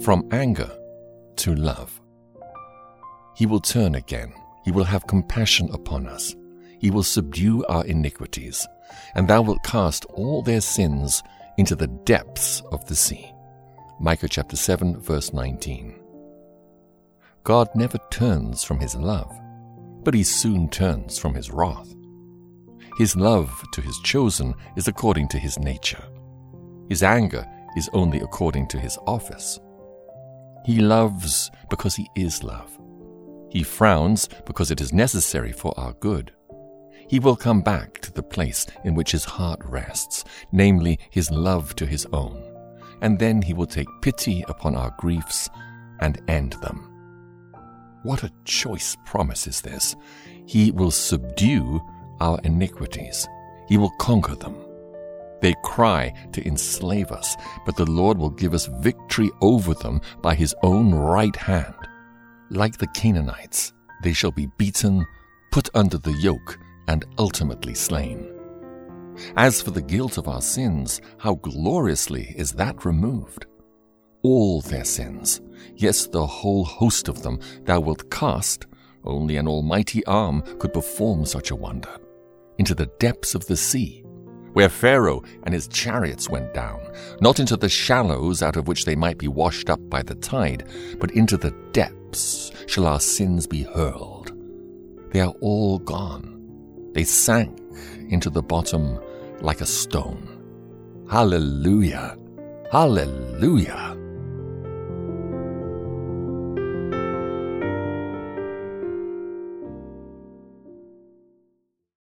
from anger to love. He will turn again. He will have compassion upon us. He will subdue our iniquities, and thou wilt cast all their sins into the depths of the sea. Micah chapter 7, verse 19. God never turns from his love, but he soon turns from his wrath. His love to his chosen is according to his nature. His anger is only according to his office. He loves because he is love. He frowns because it is necessary for our good. He will come back to the place in which his heart rests, namely his love to his own, and then he will take pity upon our griefs and end them. What a choice promise is this! He will subdue our iniquities. He will conquer them. They cry to enslave us, but the Lord will give us victory over them by his own right hand. Like the Canaanites, they shall be beaten, put under the yoke, and ultimately slain. As for the guilt of our sins, how gloriously is that removed! All their sins, yes, the whole host of them, thou wilt cast, only an almighty arm could perform such a wonder, into the depths of the sea, where Pharaoh and his chariots went down, not into the shallows out of which they might be washed up by the tide, but into the depths shall our sins be hurled. They are all gone. They sank into the bottom like a stone. Hallelujah! Hallelujah!